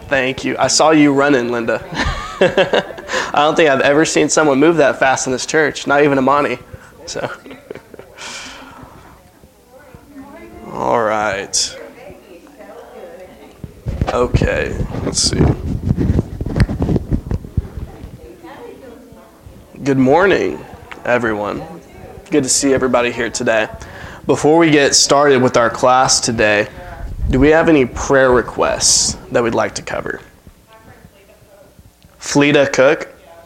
Thank you. I saw you running, Linda. I don't think I've ever seen someone move that fast in this church, not even Amani. So, all right. Okay, let's see. Good morning, everyone. Good to see everybody here today. Before we get started with our class today, do we have any prayer requests that we'd like to cover? Fleeta Cook.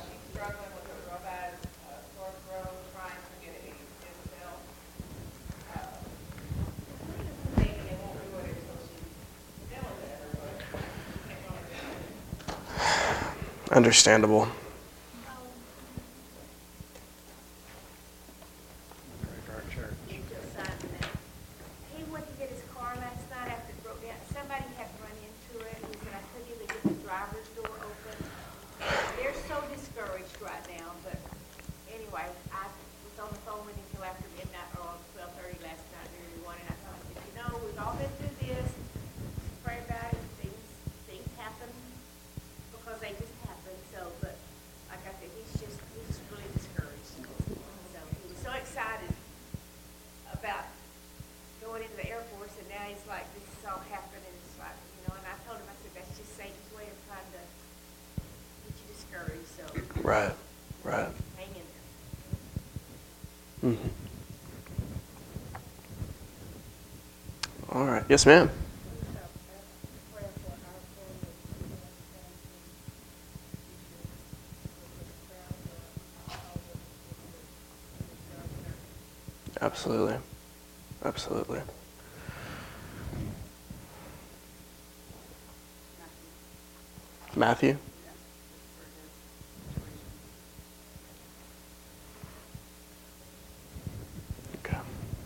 Understandable. Right. Hang in there. Mm-hmm. All right. Yes, ma'am. Absolutely. Matthew? Okay.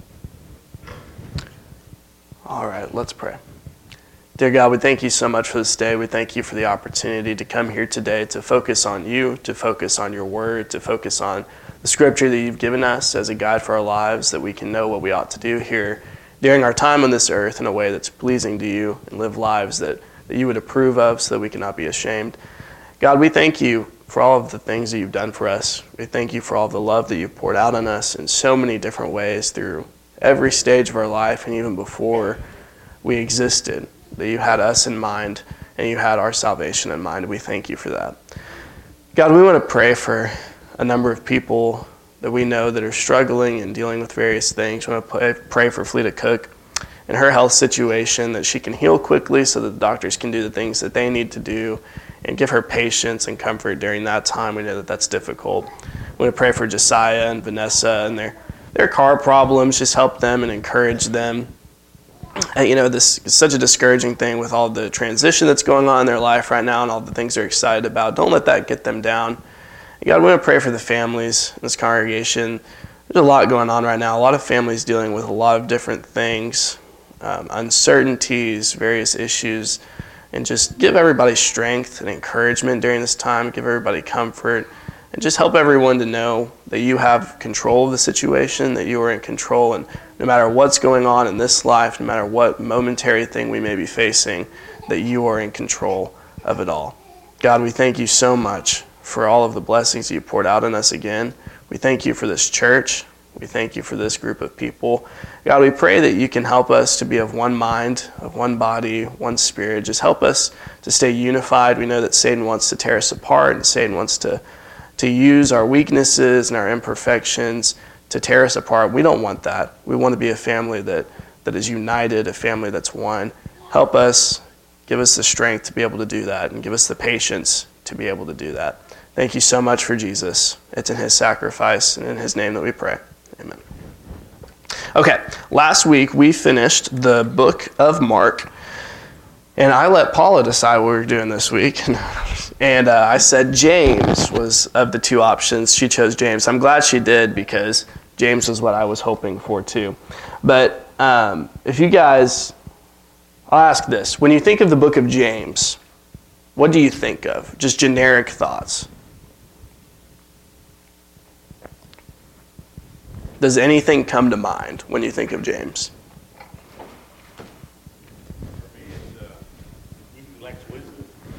All right, let's pray. Dear God, we thank you so much for this day. We thank you for the opportunity to come here today to focus on you, to focus on your word, to focus on the scripture that you've given us as a guide for our lives, that we can know what we ought to do here during our time on this earth in a way that's pleasing to you and live lives that you would approve of so that we cannot be ashamed. God, we thank you for all of the things that you've done for us. We thank you for all the love that you've poured out on us in so many different ways through every stage of our life and even before we existed, that you had us in mind and you had our salvation in mind. We thank you for that. God, we want to pray for a number of people that we know that are struggling and dealing with various things. We want to pray for Fleeta Cook and her health situation, that she can heal quickly so that the doctors can do the things that they need to do and give her patience and comfort during that time. We know that that's difficult. We want to pray for Josiah and Vanessa and their car problems. Just help them and encourage them. This is such a discouraging thing with all the transition that's going on in their life right now and all the things they're excited about. Don't let that get them down. God, we want to pray for the families in this congregation. There's a lot going on right now. A lot of families dealing with a lot of different things, uncertainties, various issues, and just give everybody strength and encouragement during this time. Give everybody comfort, and just help everyone to know that you have control of the situation, that you are in control, and no matter what's going on in this life, no matter what momentary thing we may be facing, that you are in control of it all. God, we thank you so much for all of the blessings you poured out on us again. We thank you for this church. We thank you for this group of people. God, we pray that you can help us to be of one mind, of one body, one spirit. Just help us to stay unified. We know that Satan wants to tear us apart, and Satan wants to use our weaknesses and our imperfections to tear us apart. We don't want that. We want to be a family that is united, a family that's one. Help us, give us the strength to be able to do that, and give us the patience to be able to do that. Thank you so much for Jesus. It's in his sacrifice and in his name that we pray. Amen. Okay, last week we finished the book of Mark, and I let Paula decide what we were doing this week. And I said James was of the two options. She chose James. I'm glad she did, because James was what I was hoping for too. But if you guys, I'll ask this. When you think of the book of James, what do you think of? Just generic thoughts. Does anything come to mind when you think of James? For me, it's he who lacks wisdom.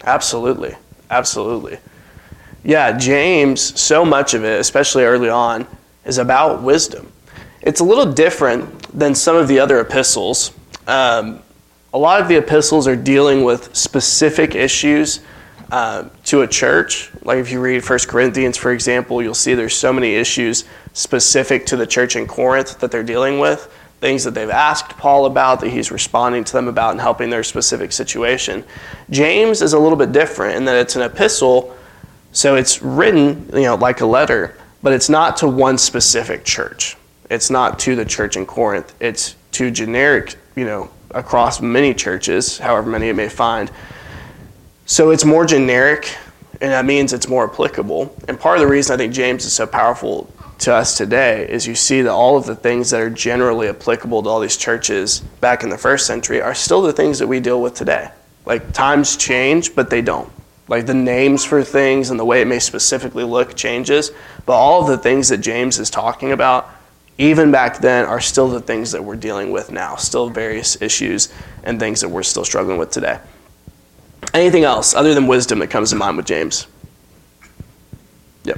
Absolutely. Absolutely. Yeah, James, so much of it, especially early on, is about wisdom. It's a little different than some of the other epistles. A lot of the epistles are dealing with specific issues to a church. Like if you read 1 Corinthians, for example, you'll see there's so many issues specific to the church in Corinth that they're dealing with, things that they've asked Paul about, that he's responding to them about and helping their specific situation. James is a little bit different in that it's an epistle, so it's written, like a letter, but it's not to one specific church. It's not to the church in Corinth. It's to generic, across many churches, however many it may find. So it's more generic, and that means it's more applicable. And part of the reason I think James is so powerful to us today is you see that all of the things that are generally applicable to all these churches back in the first century are still the things that we deal with today. Like, times change, but they don't. Like, the names for things and the way it may specifically look changes, but all of the things that James is talking about, even back then, are still the things that we're dealing with now, still various issues and things that we're still struggling with today. Anything else other than wisdom that comes to mind with James? Yep.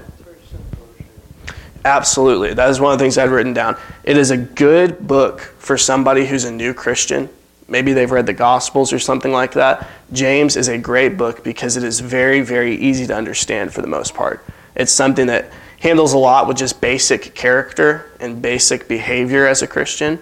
Absolutely. That is one of the things I'd written down. It is a good book for somebody who's a new Christian. Maybe they've read the Gospels or something like that. James is a great book because it is very, very easy to understand for the most part. It's something that handles a lot with just basic character and basic behavior as a Christian.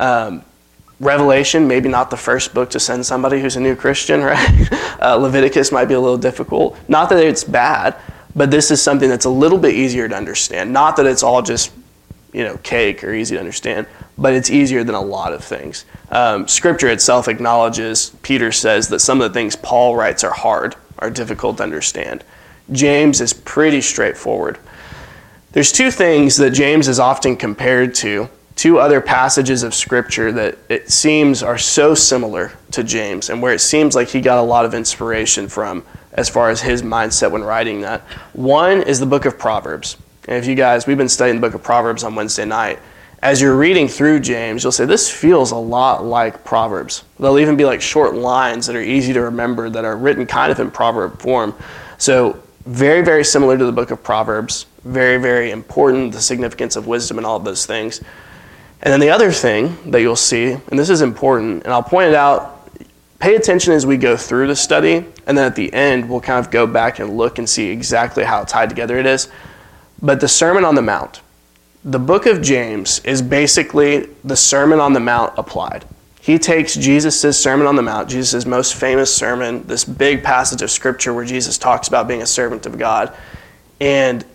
Revelation, maybe not the first book to send somebody who's a new Christian, right? Leviticus might be a little difficult. Not that it's bad, but this is something that's a little bit easier to understand. Not that it's all just, cake or easy to understand, but it's easier than a lot of things. Scripture itself acknowledges, Peter says, that some of the things Paul writes are hard, are difficult to understand. James is pretty straightforward. There's two things that James is often compared to, two other passages of Scripture that it seems are so similar to James, and where it seems like he got a lot of inspiration from as far as his mindset when writing that. One is the book of Proverbs. And if you guys, we've been studying the book of Proverbs on Wednesday night. As you're reading through James, you'll say, this feels a lot like Proverbs. There'll even be like short lines that are easy to remember that are written kind of in proverb form. So very, very similar to the book of Proverbs. Very, very important, the significance of wisdom and all of those things. And then the other thing that you'll see, and this is important, and I'll point it out, pay attention as we go through the study, and then at the end, we'll kind of go back and look and see exactly how tied together it is. But the Sermon on the Mount, the book of James is basically the Sermon on the Mount applied. He takes Jesus' Sermon on the Mount, Jesus' most famous sermon, this big passage of Scripture where Jesus talks about being a servant of God, and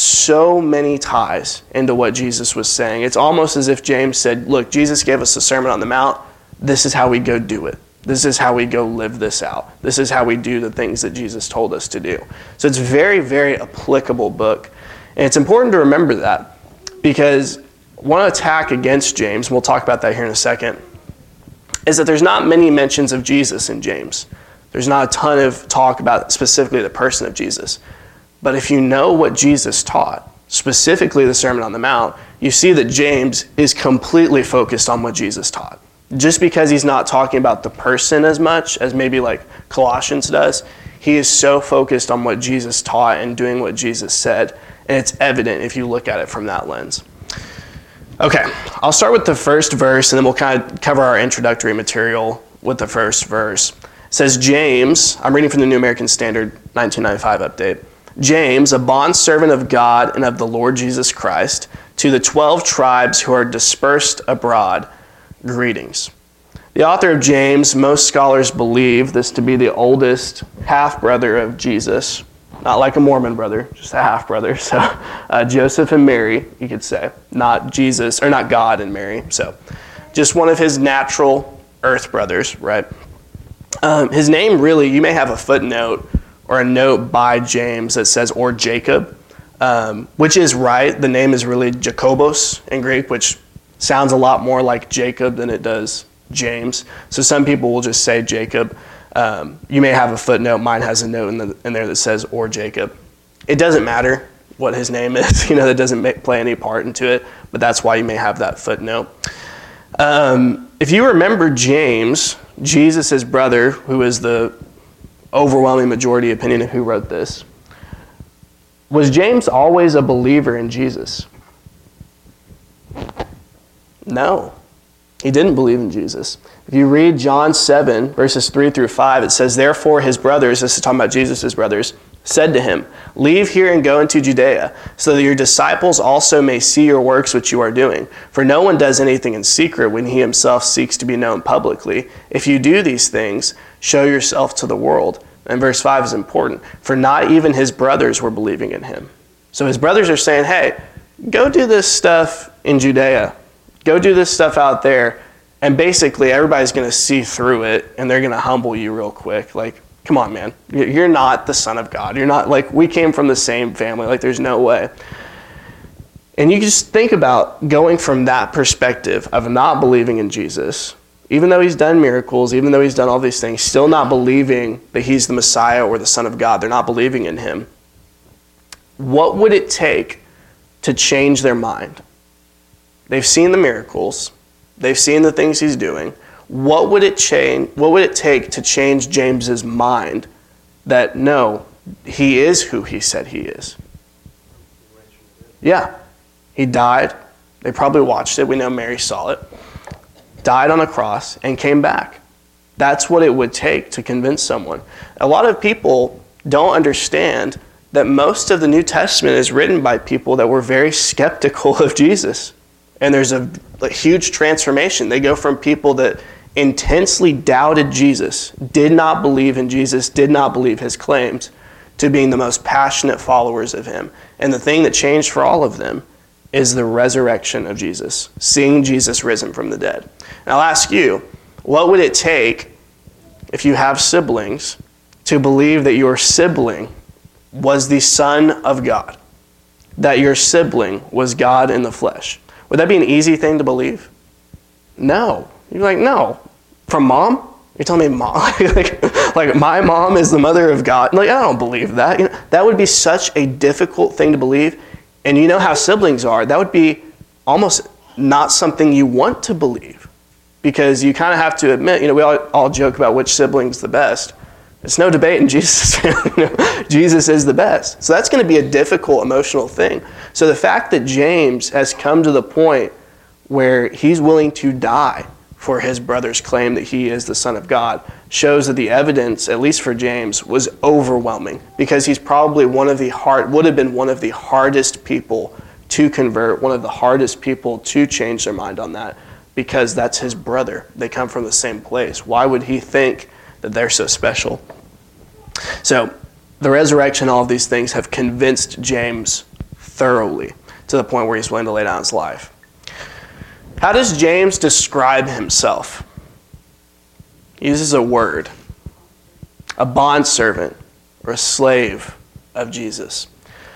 so many ties into what Jesus was saying. It's almost as if James said, look, Jesus gave us the Sermon on the Mount. This is how we go do it. This is how we go live this out. This is how we do the things that Jesus told us to do. So it's a very, very applicable book. And it's important to remember that because one attack against James, and we'll talk about that here in a second, is that there's not many mentions of Jesus in James. There's not a ton of talk about specifically the person of Jesus. But if you know what Jesus taught, specifically the Sermon on the Mount, you see that James is completely focused on what Jesus taught. Just because he's not talking about the person as much as maybe like Colossians does, he is so focused on what Jesus taught and doing what Jesus said. And it's evident if you look at it from that lens. Okay, I'll start with the first verse, and then we'll kind of cover our introductory material with the first verse. It says, James, I'm reading from the New American Standard 1995 update. James, a bondservant of God and of the Lord Jesus Christ, to the 12 tribes who are dispersed abroad, greetings. The author of James, most scholars believe this to be the oldest half-brother of Jesus. Not like a Mormon brother, just a half-brother. So Joseph and Mary, you could say. Not Jesus, or not God and Mary. So just one of his natural earth brothers, right? His name really, you may have a footnote or a note by James that says, or Jacob, which is right. The name is really Jacobos in Greek, which sounds a lot more like Jacob than it does James. So some people will just say Jacob. You may have a footnote. Mine has a note in there that says, or Jacob. It doesn't matter what his name is. That doesn't play any part into it, but that's why you may have that footnote. If you remember James, Jesus' brother, who is the overwhelming majority opinion of who wrote this. Was James always a believer in Jesus? No, he didn't believe in Jesus. If you read John 7, verses 3 through 5, it says, "Therefore his brothers," this is talking about Jesus' brothers, "said to him, 'Leave here and go into Judea, so that your disciples also may see your works which you are doing. For no one does anything in secret when he himself seeks to be known publicly. If you do these things, show yourself to the world.'" And verse 5 is important. "For not even his brothers were believing in him." So his brothers are saying, hey, go do this stuff in Judea. Go do this stuff out there. And basically everybody's going to see through it and they're going to humble you real quick. Like, come on, man. You're not the Son of God. You're not, like, we came from the same family. Like, there's no way. And you just think about going from that perspective of not believing in Jesus, even though he's done miracles, even though he's done all these things, still not believing that he's the Messiah or the Son of God. They're not believing in him. What would it take to change their mind? They've seen the miracles. They've seen the things he's doing. What would it take to change James's mind that no, he is who he said he is? Yeah. He died. They probably watched it. We know Mary saw it. Died on a cross and came back. That's what it would take to convince someone. A lot of people don't understand that most of the New Testament is written by people that were very skeptical of Jesus. And there's a huge transformation. They go from people that intensely doubted Jesus, did not believe in Jesus, did not believe his claims, to being the most passionate followers of him. And the thing that changed for all of them is the resurrection of Jesus, seeing Jesus risen from the dead. And I'll ask you, what would it take if you have siblings to believe that your sibling was the Son of God, that your sibling was God in the flesh? Would that be an easy thing to believe? No. You're like, no. From mom? You're telling me mom? like my mom is the mother of God? Like, I don't believe that. You know, that would be such a difficult thing to believe. And you know how siblings are. That would be almost not something you want to believe. Because you kind of have to admit, we all joke about which sibling's the best. It's no debate in Jesus' family. Jesus is the best. So that's going to be a difficult emotional thing. So the fact that James has come to the point where he's willing to die for his brother's claim that he is the Son of God shows that the evidence, at least for James, was overwhelming, because he's probably would have been one of the hardest people to convert, one of the hardest people to change their mind on that, because that's his brother. They come from the same place. Why would he think that they're so special? So the resurrection, all of these things have convinced James thoroughly to the point where he's willing to lay down his life. How does James describe himself? He uses a word, a bondservant or a slave of Jesus.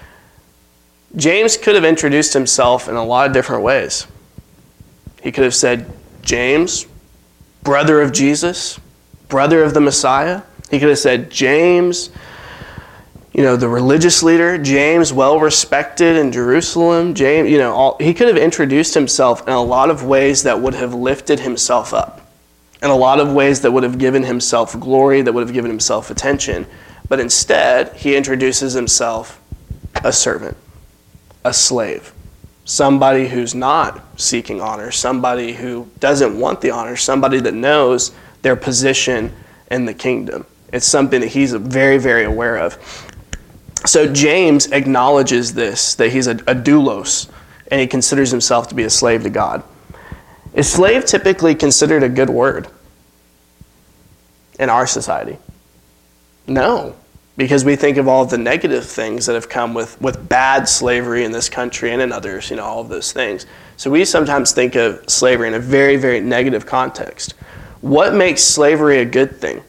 James could have introduced himself in a lot of different ways. He could have said, James, brother of Jesus, brother of the Messiah. He could have said, James, the religious leader, James, well-respected in Jerusalem, James, he could have introduced himself in a lot of ways that would have lifted himself up, in a lot of ways that would have given himself glory, that would have given himself attention. But instead, he introduces himself a servant, a slave, somebody who's not seeking honor, somebody who doesn't want the honor, somebody that knows their position in the kingdom. It's something that he's very, very aware of. So James acknowledges this, that he's a doulos, and he considers himself to be a slave to God. Is slave typically considered a good word in our society? No, because we think of all of the negative things that have come with bad slavery in this country and in others, all of those things. So we sometimes think of slavery in a very, very negative context. What makes slavery a good thing?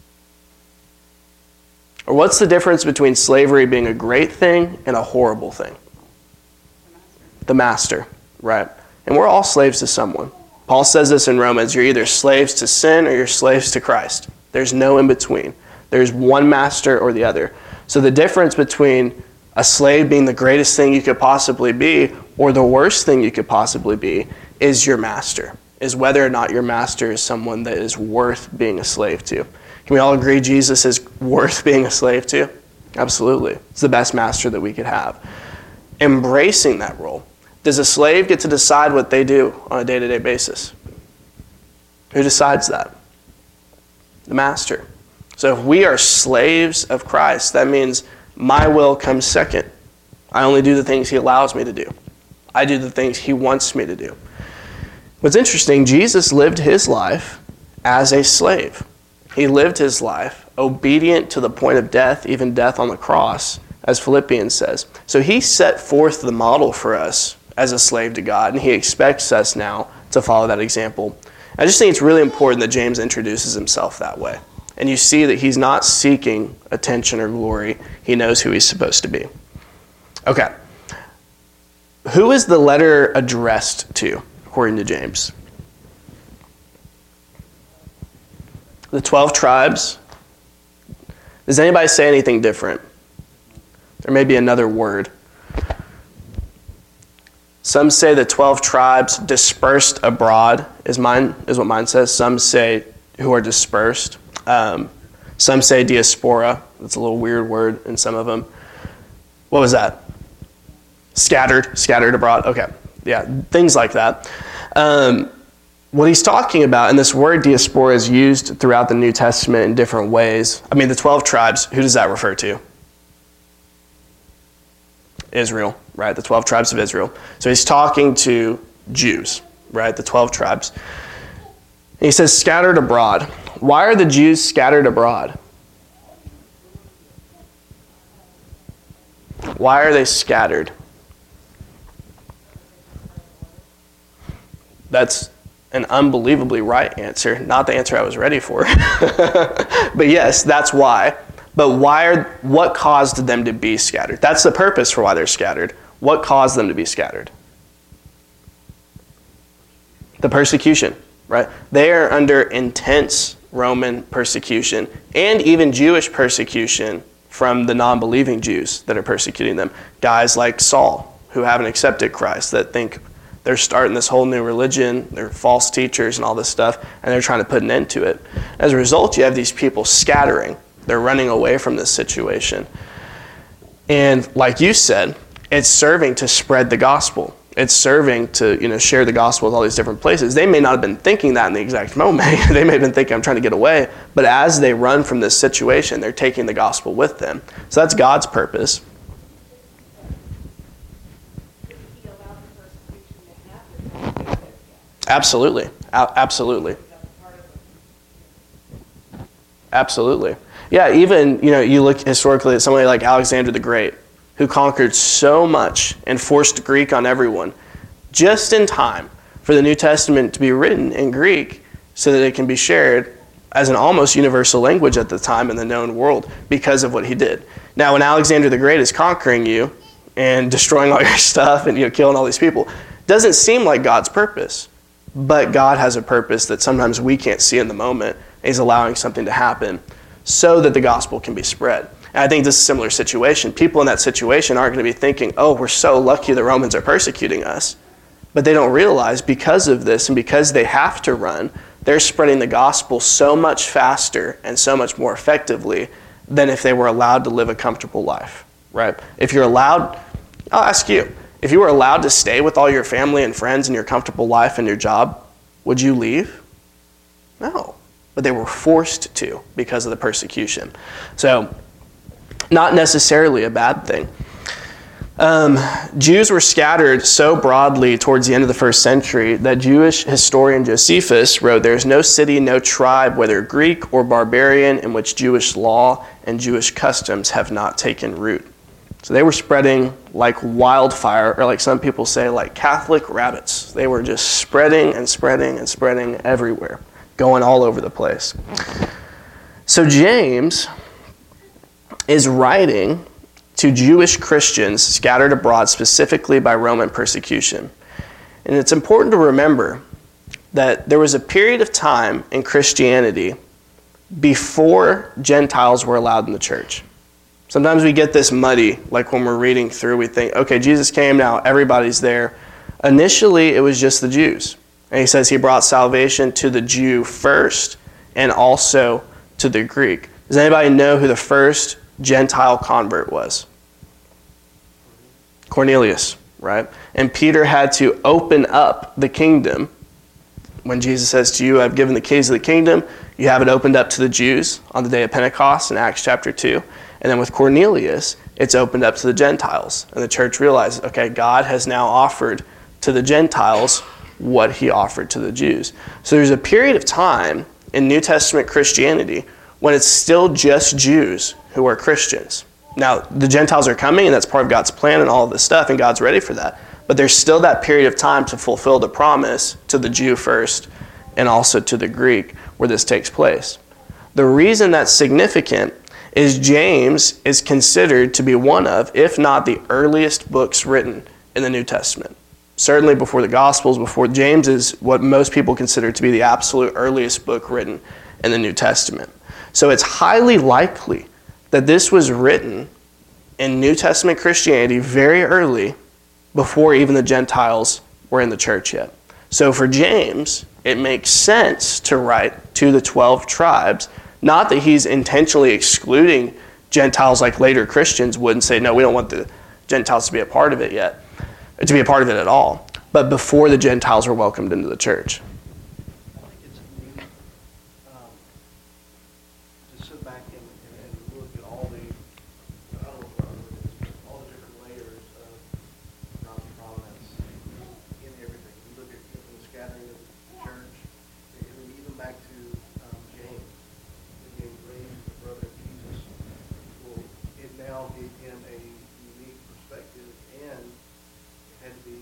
Or what's the difference between slavery being a great thing and a horrible thing? The master, right? And we're all slaves to someone. Paul says this in Romans, you're either slaves to sin or you're slaves to Christ. There's no in between. There's one master or the other. So the difference between a slave being the greatest thing you could possibly be or the worst thing you could possibly be is your master, is whether or not your master is someone that is worth being a slave to. Can we all agree Jesus is worth being a slave to? Absolutely. It's the best master that we could have. Embracing that role. Does a slave get to decide what they do on a day-to-day basis? Who decides that? The master. So if we are slaves of Christ, that means my will comes second. I only do the things he allows me to do. I do the things he wants me to do. What's interesting, Jesus lived his life as a slave. He lived his life obedient to the point of death, even death on the cross, as Philippians says. So he set forth the model for us as a slave to God, and he expects us now to follow that example. I just think it's really important that James introduces himself that way. And you see that he's not seeking attention or glory. He knows who he's supposed to be. Okay. Who is the letter addressed to, according to James? The 12 tribes. Does anybody say anything different? There may be another word. Some say the 12 tribes dispersed abroad is what mine says. Some say who are dispersed. Some say diaspora. That's a little weird word in some of them. What was that? Scattered abroad. Okay. Yeah, things like that. What he's talking about, and this word diaspora is used throughout the New Testament in different ways. I mean, the 12 tribes, who does that refer to? Israel, right? The 12 tribes of Israel. So he's talking to Jews, right? The 12 tribes. And he says scattered abroad. Why are the Jews scattered abroad? Why are they scattered? That's an unbelievably right answer. Not the answer I was ready for. But yes, that's why. But what caused them to be scattered? That's the purpose for why they're scattered. What caused them to be scattered? The persecution, right? They are under intense Roman persecution and even Jewish persecution from the non-believing Jews that are persecuting them. Guys like Saul, who haven't accepted Christ, that think they're starting this whole new religion, they're false teachers and all this stuff, and they're trying to put an end to it. As a result, you have these people scattering. They're running away from this situation. And like you said, it's serving to spread the gospel. It's serving to, share the gospel with all these different places. They may not have been thinking that in the exact moment. They may have been thinking, I'm trying to get away. But as they run from this situation, they're taking the gospel with them. So that's God's purpose. Absolutely. Absolutely. Absolutely. Yeah, even, you look historically at somebody like Alexander the Great, who conquered so much and forced Greek on everyone, just in time for the New Testament to be written in Greek so that it can be shared as an almost universal language at the time in the known world because of what he did. Now, when Alexander the Great is conquering you and destroying all your stuff and killing all these people, it doesn't seem like God's purpose. But God has a purpose that sometimes we can't see in the moment. He's allowing something to happen so that the gospel can be spread. And I think this is a similar situation. People in that situation aren't going to be thinking, oh, we're so lucky the Romans are persecuting us. But they don't realize because of this and because they have to run, they're spreading the gospel so much faster and so much more effectively than if they were allowed to live a comfortable life, right? If you're allowed, I'll ask you, if you were allowed to stay with all your family and friends in your comfortable life and your job, would you leave? No. But they were forced to because of the persecution. So, not necessarily a bad thing. Jews were scattered so broadly towards the end of the first century that Jewish historian Josephus wrote, "There is no city, no tribe, whether Greek or barbarian, in which Jewish law and Jewish customs have not taken root." So they were spreading like wildfire, or like some people say, like Catholic rabbits. They were just spreading and spreading and spreading everywhere, going all over the place. So James is writing to Jewish Christians scattered abroad specifically by Roman persecution. And it's important to remember that there was a period of time in Christianity before Gentiles were allowed in the church. Sometimes we get this muddy, like when we're reading through, we think, okay, Jesus came, now everybody's there. Initially, it was just the Jews. And he says he brought salvation to the Jew first and also to to the Greek. Does anybody know who the first Gentile convert was? Cornelius, right? And Peter had to open up the kingdom. When Jesus says to you, I've given the keys of the kingdom, you have it opened up to the Jews on the day of Pentecost in Acts chapter 2. And then with Cornelius, it's opened up to the Gentiles. And the church realizes, okay, God has now offered to the Gentiles what he offered to the Jews. So there's a period of time in New Testament Christianity when it's still just Jews who are Christians. Now, the Gentiles are coming, and that's part of God's plan and all of this stuff, and God's ready for that. But there's still that period of time to fulfill the promise to the Jew first and also to the Greek where this takes place. The reason that's significant is James is considered to be one of, if not the earliest books written in the New Testament. Certainly before the Gospels, before James is what most people consider to be the absolute earliest book written in the New Testament. So it's highly likely that this was written in New Testament Christianity very early, before even the Gentiles were in the church yet. So for James, it makes sense to write to the 12 tribes, not that he's intentionally excluding Gentiles like later Christians would and say, no, we don't want the Gentiles to be a part of it yet, to be a part of it at all, but before the Gentiles were welcomed into the church. I think it's neat to sit back and look at all the, I don't know what it is, but all the different layers of God's providence in everything. You look at the scattering of the church, and then even back to James, when he raised the brother of Jesus. Well, it now gave him a unique perspective, and it had to be,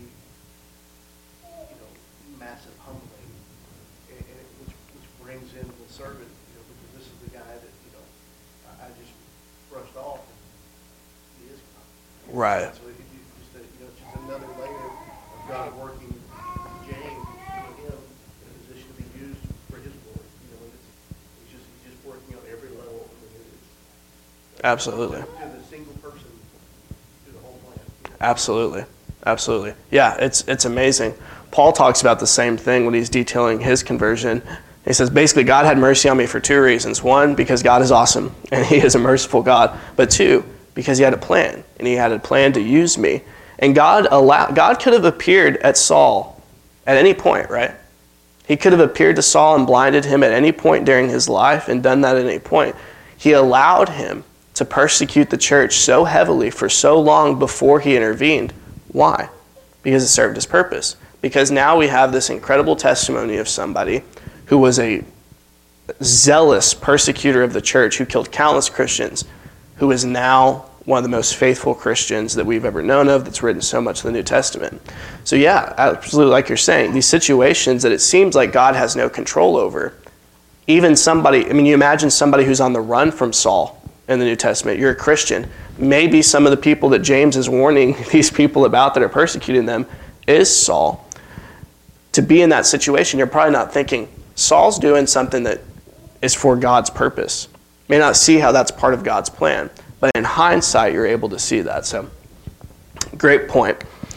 massive humbling, which brings in the servant, because this is the guy that, I just brushed off, and he is God. Right. So it's just another layer of God working James, him in a position to be used for his glory. He's just working on every level. Absolutely. To the single person, to the whole plan. Absolutely. Absolutely. Yeah, it's amazing. Paul talks about the same thing when he's detailing his conversion. He says, basically, God had mercy on me for two reasons. One, because God is awesome, and he is a merciful God. But two, because he had a plan, and he had a plan to use me. And God could have appeared at Saul at any point, right? He could have appeared to Saul and blinded him at any point during his life and done that at any point. He allowed him to persecute the church so heavily for so long before he intervened. Why? Because it served his purpose. Because now we have this incredible testimony of somebody who was a zealous persecutor of the church, who killed countless Christians, who is now one of the most faithful Christians that we've ever known of, that's written so much in the New Testament. So yeah, absolutely, like you're saying, these situations that it seems like God has no control over, even somebody, you imagine somebody who's on the run from Saul in the New Testament. You're a Christian. Maybe some of the people that James is warning these people about that are persecuting them is Saul. To be in that situation, you're probably not thinking, Saul's doing something that is for God's purpose. You may not see how that's part of God's plan, but in hindsight, you're able to see that. So, great point.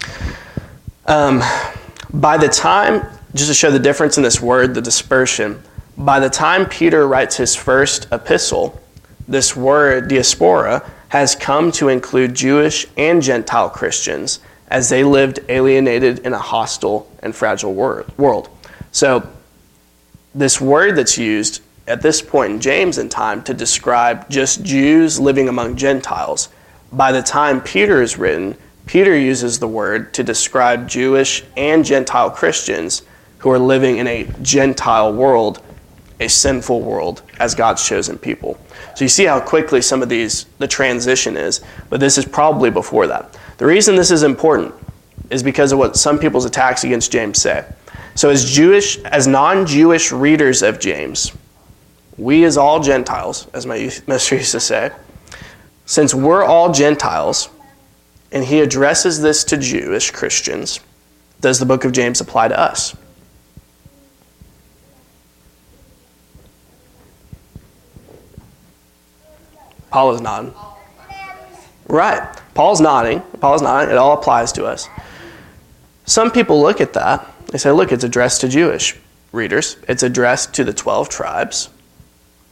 By the time, just to show the difference in this word, the dispersion, by the time Peter writes his first epistle, this word, diaspora, has come to include Jewish and Gentile Christians as they lived alienated in a hostile and fragile world. So this word that's used at this point in James in time to describe just Jews living among Gentiles, by the time Peter is written, Peter uses the word to describe Jewish and Gentile Christians who are living in a Gentile world, a sinful world, as God's chosen people. So you see how quickly some of the transition is, but this is probably before that. The reason this is important is because of what some people's attacks against James say. So as non-Jewish readers of James, we as all Gentiles, as my minister used to say, since we're all Gentiles, and he addresses this to Jewish Christians, does the book of James apply to us? Paul is nodding. Right. Paul's nodding. It all applies to us. Some people look at that. They say, look, it's addressed to Jewish readers. It's addressed to the 12 tribes.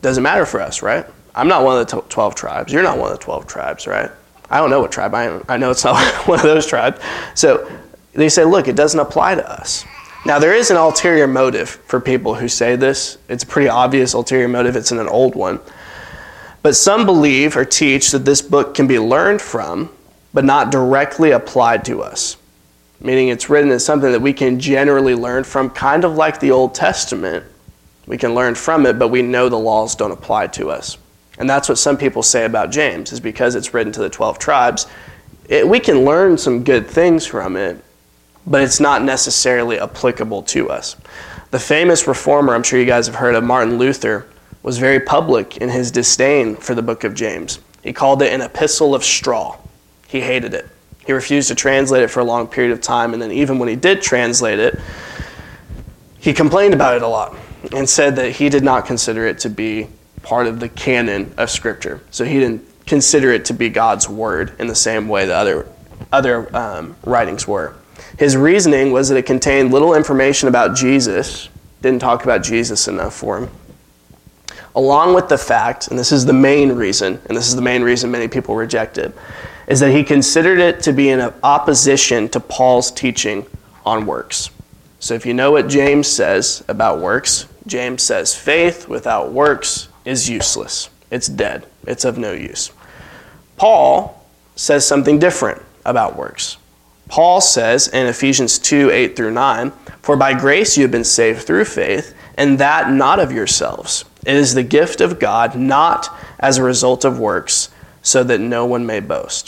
Doesn't matter for us, right? I'm not one of the 12 tribes. You're not one of the 12 tribes, right? I don't know what tribe I am. I know it's not one of those tribes. So they say, look, it doesn't apply to us. Now, there is an ulterior motive for people who say this. It's a pretty obvious ulterior motive. It's in an old one. But some believe or teach that this book can be learned from, but not directly applied to us. Meaning it's written as something that we can generally learn from, kind of like the Old Testament. We can learn from it, but we know the laws don't apply to us. And that's what some people say about James, is because it's written to the 12 tribes, we can learn some good things from it, but it's not necessarily applicable to us. The famous reformer, I'm sure you guys have heard of, Martin Luther, was very public in his disdain for the book of James. He called it an epistle of straw. He hated it. He refused to translate it for a long period of time, and then even when he did translate it, he complained about it a lot and said that he did not consider it to be part of the canon of Scripture. So he didn't consider it to be God's word in the same way the other writings were. His reasoning was that it contained little information about Jesus, didn't talk about Jesus enough for him, along with the fact, and this is the main reason, and this is the main reason many people reject it, is that he considered it to be in opposition to Paul's teaching on works. So if you know what James says about works, James says faith without works is useless. It's dead. It's of no use. Paul says something different about works. Paul says in Ephesians 2:8-9, "For by grace you have been saved through faith, and that not of yourselves. It is the gift of God, not as a result of works, so that no one may boast."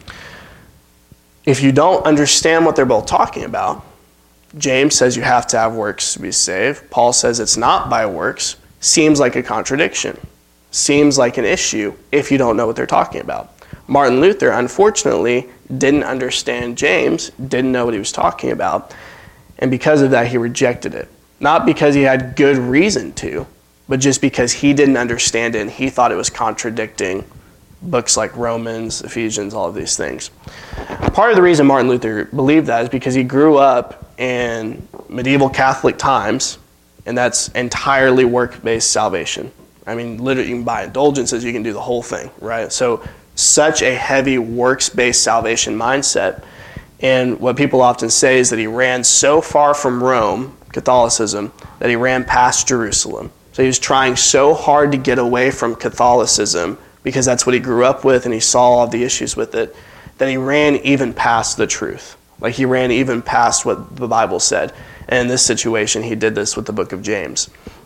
If you don't understand what they're both talking about, James says you have to have works to be saved. Paul says it's not by works. Seems like a contradiction. Seems like an issue if you don't know what they're talking about. Martin Luther, unfortunately, didn't understand James, didn't know what he was talking about, and because of that, he rejected it. Not because he had good reason to, but just because he didn't understand it and he thought it was contradicting books like Romans, Ephesians, all of these things. Part of the reason Martin Luther believed that is because he grew up in medieval Catholic times, and that's entirely work-based salvation. I mean, literally, you can buy indulgences, you can do the whole thing, right? So, such a heavy works-based salvation mindset. And what people often say is that he ran so far from Rome, Catholicism, that he ran past Jerusalem. So he was trying so hard to get away from Catholicism because that's what he grew up with and he saw all the issues with it, that he ran even past the truth. Like he ran even past what the Bible said. And in this situation, he did this with the book of James.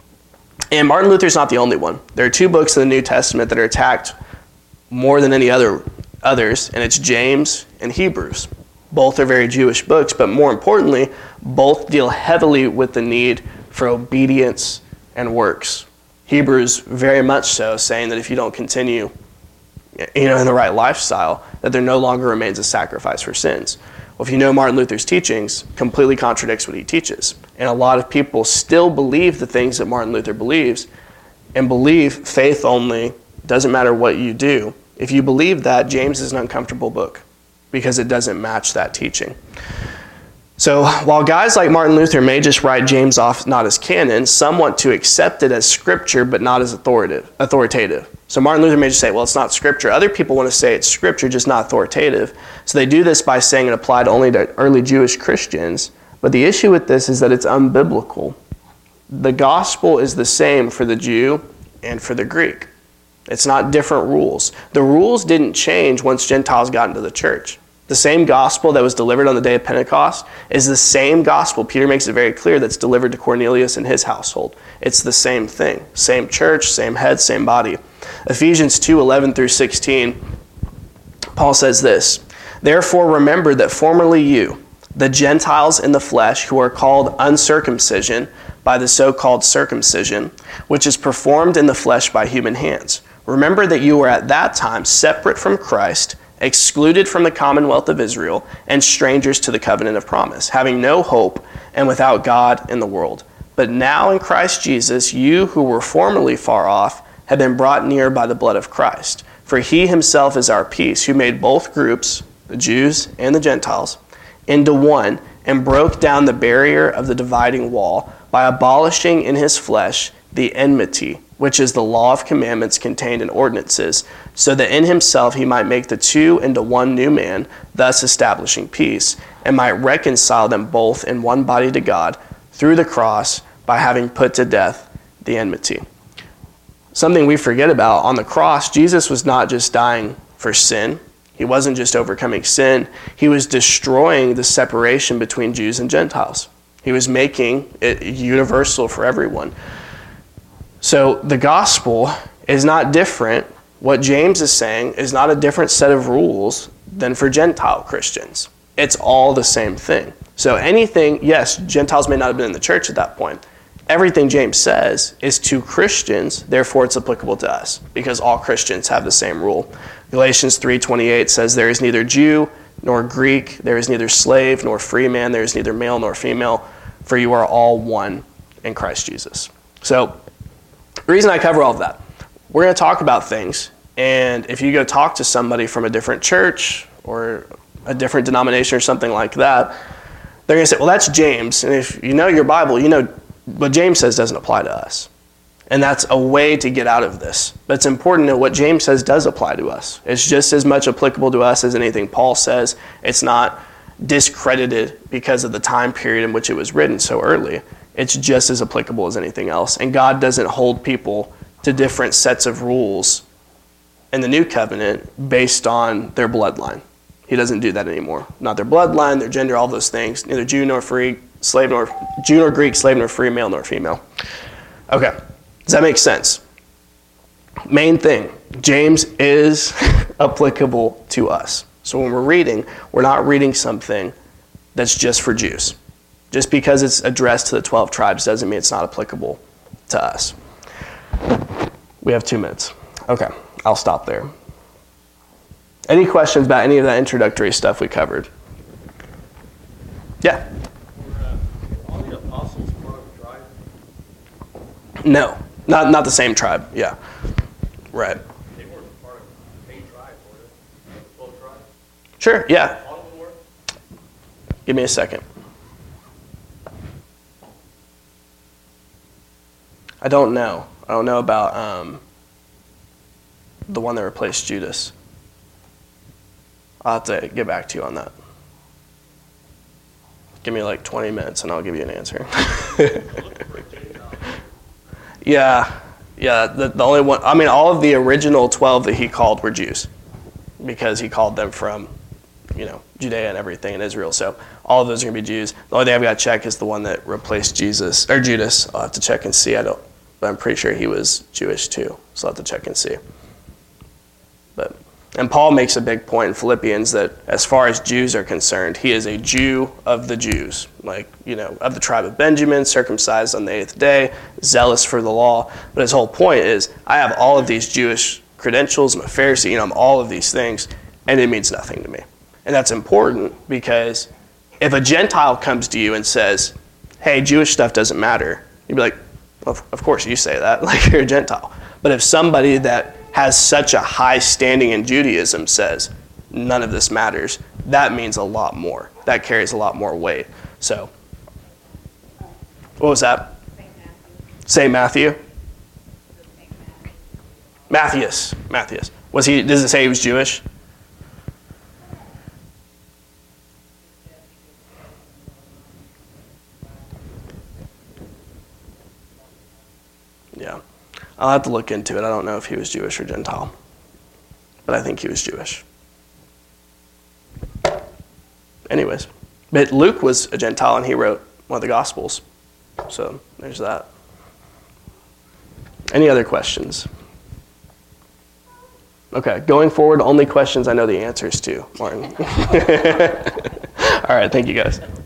And Martin Luther's not the only one. There are two books in the New Testament that are attacked more than any others, and it's James and Hebrews. Both are very Jewish books, but more importantly, both deal heavily with the need for obedience and works. Hebrews very much so, saying that if you don't continue in the right lifestyle, that there no longer remains a sacrifice for sins. Well, if you know Martin Luther's teachings, completely contradicts what he teaches. And a lot of people still believe the things that Martin Luther believes and believe faith only, doesn't matter what you do. If you believe that, James is an uncomfortable book because it doesn't match that teaching. So while guys like Martin Luther may just write James off not as canon, some want to accept it as scripture but not as authoritative. So Martin Luther may just say, well, it's not scripture. Other people want to say it's scripture, just not authoritative. So they do this by saying it applied only to early Jewish Christians. But the issue with this is that it's unbiblical. The gospel is the same for the Jew and for the Greek. It's not different rules. The rules didn't change once Gentiles got into the church. The same gospel that was delivered on the day of Pentecost is the same gospel. Peter makes it very clear that's delivered to Cornelius and his household. It's the same thing. Same church, same head, same body. Ephesians 2:11-16, Paul says this, "Therefore remember that formerly you, the Gentiles in the flesh, who are called uncircumcision by the so-called circumcision, which is performed in the flesh by human hands. Remember that you were at that time separate from Christ, excluded from the commonwealth of Israel, and strangers to the covenant of promise, having no hope and without God in the world. But now in Christ Jesus, you who were formerly far off have been brought near by the blood of Christ. For he himself is our peace, who made both groups, the Jews and the Gentiles, into one, and broke down the barrier of the dividing wall by abolishing in his flesh the enmity which is the law of commandments contained in ordinances, so that in himself he might make the two into one new man, thus establishing peace, and might reconcile them both in one body to God through the cross, by having put to death the enmity. Something we forget about, on the cross, Jesus was not just dying for sin. He wasn't just overcoming sin. He was destroying the separation between Jews and Gentiles. He was making it universal for everyone. So the gospel is not different. What James is saying is not a different set of rules than for Gentile Christians. It's all the same thing. So anything, yes, Gentiles may not have been in the church at that point. Everything James says is to Christians, therefore it's applicable to us, because all Christians have the same rule. Galatians 3:28 says, there is neither Jew nor Greek, there is neither slave nor free man, there is neither male nor female, for you are all one in Christ Jesus. So the reason I cover all of that, we're going to talk about things, and if you go talk to somebody from a different church or a different denomination or something like that, they're going to say, well, that's James, and if you know your Bible, you know what James says doesn't apply to us. And that's a way to get out of this. But it's important that what James says does apply to us. It's just as much applicable to us as anything Paul says. It's not discredited because of the time period in which it was written so early. It's just as applicable as anything else. And God doesn't hold people to different sets of rules in the new covenant based on their bloodline. He doesn't do that anymore. Not their bloodline, their gender, all those things. Neither Jew nor free, slave nor Jew nor Greek, slave nor free, male nor female. Okay, does that make sense? Main thing, James is applicable to us. So when we're reading, we're not reading something that's just for Jews. Just because it's addressed to the 12 tribes doesn't mean it's not applicable to us. We have 2 minutes. Okay, I'll stop there. Any questions about any of that introductory stuff we covered? Yeah? Were all the apostles part of the tribe? No, not the same tribe. Yeah, right. They weren't part of a tribe, were they? 12 tribes? Sure, yeah. All of them were? Give me a second. I don't know. I don't know about the one that replaced Judas. I'll have to get back to you on that. Give me like 20 minutes and I'll give you an answer. Yeah. The only one, I mean, all of the original 12 that he called were Jews because he called them from, Judea and everything in Israel. So all of those are going to be Jews. The only thing I've got to check is the one that replaced Jesus, or Judas. I'll have to check and see. But I'm pretty sure he was Jewish too. So I'll have to check and see. And Paul makes a big point in Philippians that as far as Jews are concerned, he is a Jew of the Jews, of the tribe of Benjamin, circumcised on the 8th day, zealous for the law. But his whole point is, I have all of these Jewish credentials, I'm a Pharisee, I'm all of these things, and it means nothing to me. And that's important because if a Gentile comes to you and says, hey, Jewish stuff doesn't matter, you'd be like, well, of course you say that, like you're a Gentile. But if somebody that has such a high standing in Judaism says, none of this matters, that means a lot more. That carries a lot more weight. So, what was that? St. Matthew. Matthias. Does it say he was Jewish? Yeah. I'll have to look into it. I don't know if he was Jewish or Gentile, but I think he was Jewish. Anyways, but Luke was a Gentile and he wrote one of the Gospels. So there's that. Any other questions? Okay, going forward, only questions I know the answers to, Martin. All right, thank you guys.